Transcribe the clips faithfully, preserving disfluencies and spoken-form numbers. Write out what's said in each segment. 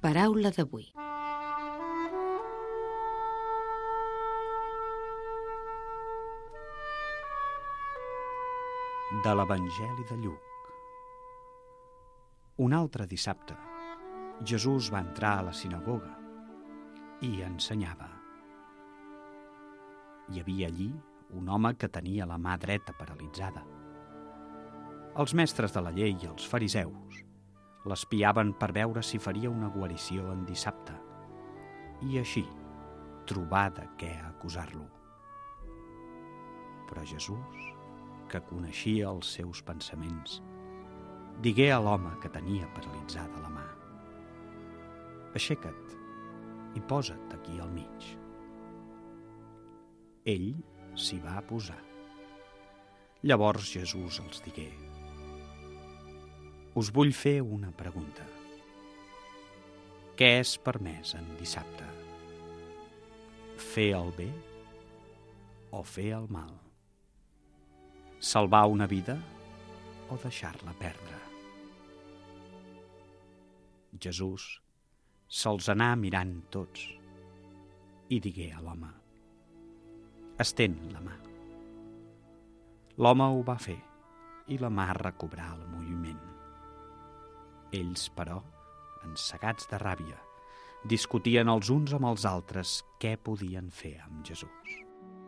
Paraula d'avui. De l'Evangeli de Lluc. Un altre dissabte, Jesús va entrar a la sinagoga i ensenyava. Hi havia allí un home que tenia la mà dreta paralitzada. Els mestres de la llei i els fariseus l'espiaven per veure si faria una guarició en dissabte i així trobar de què acusar-lo. Però Jesús, que coneixia els seus pensaments, digué a l'home que tenia paralitzada la mà: «Aixeca't i posa't aquí al mig». Ell s'hi va posar. Llavors Jesús els digué: «Us vull fer una pregunta. Què és permès en dissabte? Fer el bé o fer el mal? Salvar una vida o deixar-la perdre?» Jesús se'ls anà mirant tots i digué a l'home: «Estén la mà». L'home ho va fer i la mà recobrà el moviment. Ells, però, encegats de ràbia, discutien els uns amb els altres què podien fer amb Jesús.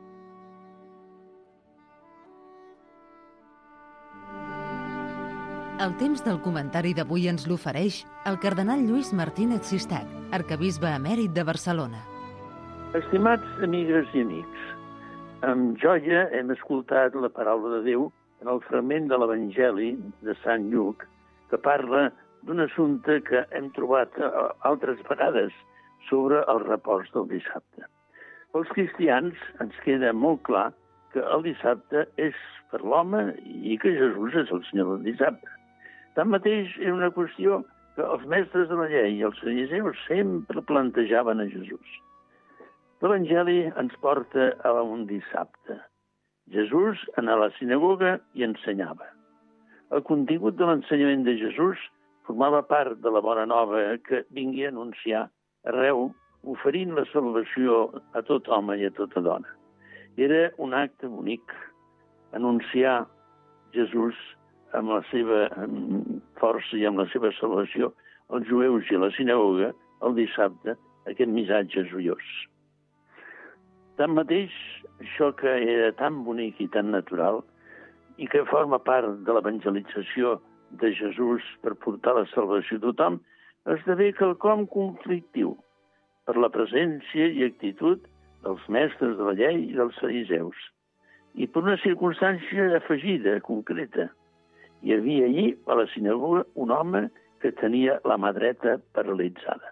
El temps del comentari d'avui ens l'ofereix el cardenal Lluís Martínez Sistac, arquebisbe emèrit de Barcelona. Estimats amigues i amics, amb joia hem escoltat la paraula de Déu en el fragment de l'Evangeli de Sant Lluc, que parla d'un assumpte que hem trobat altres vegades sobre el repòs del dissabte. Pels cristians ens queda molt clar que el dissabte és per l'home i que Jesús és el Senyor del dissabte. Tanmateix, era una qüestió que els mestres de la llei i els fariseus sempre plantejaven a Jesús. L'Evangeli ens porta a un dissabte. Jesús anà a la sinagoga i ensenyava. El contingut de l'ensenyament de Jesús formava part de la bona nova que vingui a anunciar arreu, oferint la salvació a tot home i a tota dona. Era un acte bonic, anunciar Jesús amb la seva força i amb la seva salvació als jueus i a la sinagoga el dissabte, aquest missatge joiós. Tanmateix, això que era tan bonic i tan natural i que forma part de l'evangelització de Jesús per portar la salvació a tothom, esdevé quelcom conflictiu per la presència i actitud dels mestres de la llei i dels fariseus, i per una circumstància afegida, concreta. Hi havia allí, a la sinagoga, un home que tenia la mà dreta paralitzada.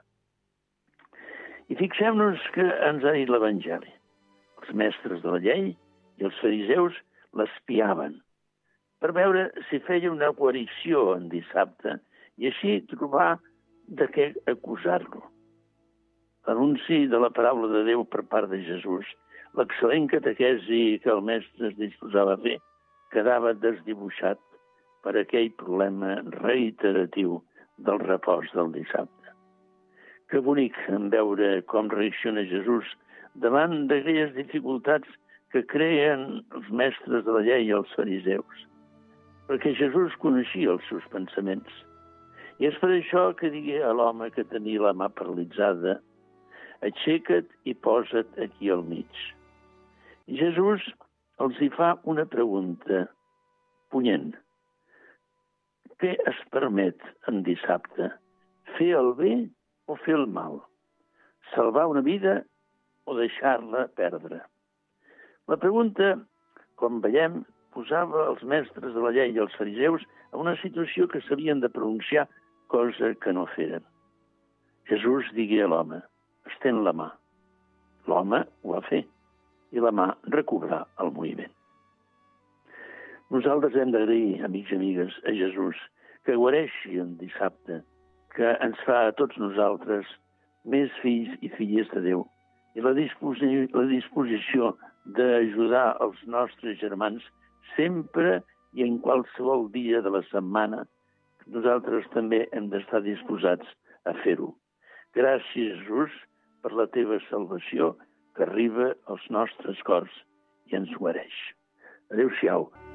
I fixem-nos que ens ha dit l'Evangeli. Els mestres de la llei i els fariseus l'espiaven per veure si feia una guarició en dissabte i així trobar de què acusar-lo. L'anunci de la paraula de Déu per part de Jesús, l'excel·lent catequesi que el mestre es disposava a fer, quedava desdibuixat per aquell problema reiteratiu del repòs del dissabte. Que bonic en veure com reacciona Jesús davant d'aquelles dificultats que creen els mestres de la llei i els fariseus, perquè Jesús coneixia els seus pensaments. I és per això que digué a l'home que tenia la mà paralitzada: «Aixeca't i posa't aquí al mig». I Jesús els hi fa una pregunta punyent. Què es permet en dissabte? Fer el bé o fer el mal? Salvar una vida o deixar-la perdre? La pregunta, com veiem, posava els mestres de la llei i els fariseus en una situació que s'havien de pronunciar, cosa que no feren. Jesús digué a l'home: «Estén la mà». L'home ho va fer i la mà recobrà el moviment. Nosaltres hem d'agrair, amics i amigues, a Jesús que guareixi en dissabte, que ens fa a tots nosaltres més fills i filles de Déu, i la disposició, la disposició d'ajudar els nostres germans sempre i en qualsevol dia de la setmana. Nosaltres també hem d'estar disposats a fer-ho. Gràcies, Jesús, per la teva salvació que arriba als nostres cors i ens guareix. Adéu-siau.